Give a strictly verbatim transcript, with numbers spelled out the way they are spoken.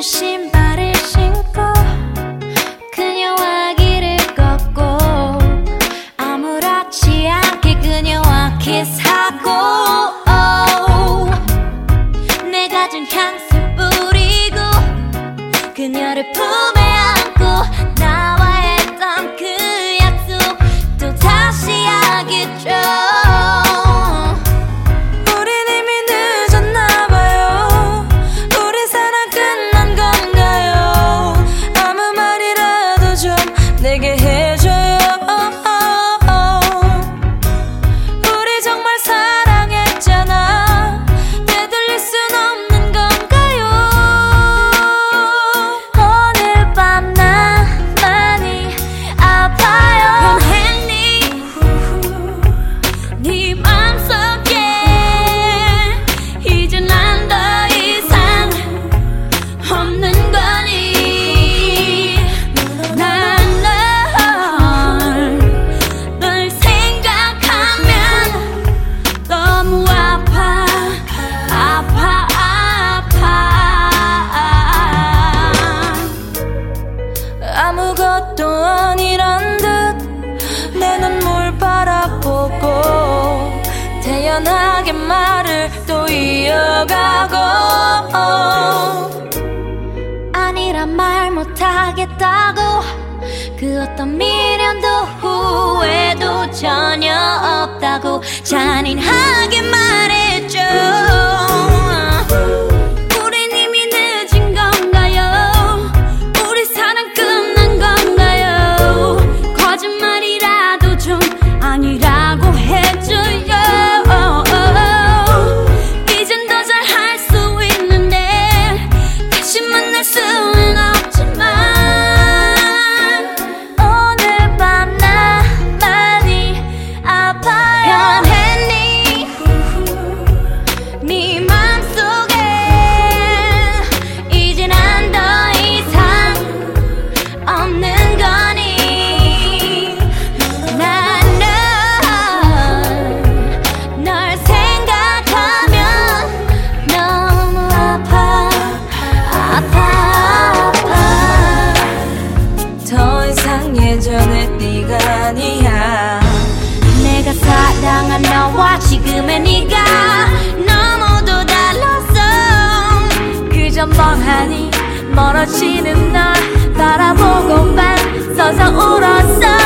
신발을 신고 그녀와 길을 걷고 아무렇지 않게 그녀와 키스하고 oh, 내가 준 향수 뿌리고 그녀를 품에 안고 나와 했던 그 약속 또 다시 하겠죠. 내게 해줘요. 우리 정말 사랑했잖아. 되돌릴 순 없는 건가요? 오늘 밤 나 많이 아파요. 변했니? 네 맘속에 이제 난 더 이상 없는 거니? 아무것도 아니란 듯 내 눈물 바라보고 태연하게 말을 또 이어가고 아니란 말 못하겠다고 그 어떤 미련도 후회도 전혀 없다고 잔인하게 말했죠. 아니라고 해줘요. 이젠 더 잘할 수 있는데 다시 만날 수는 없지만 오늘 밤 나 많이 아파요. 변했니? 네 맘속에 이제 난 더 이상 없는 거니? 예전에 네가 아니야. 내가 사랑한 너와 지금의 네가 너무도 달랐어. 그저 멍하니 멀어지는 널 바라보고만 서서 울었어.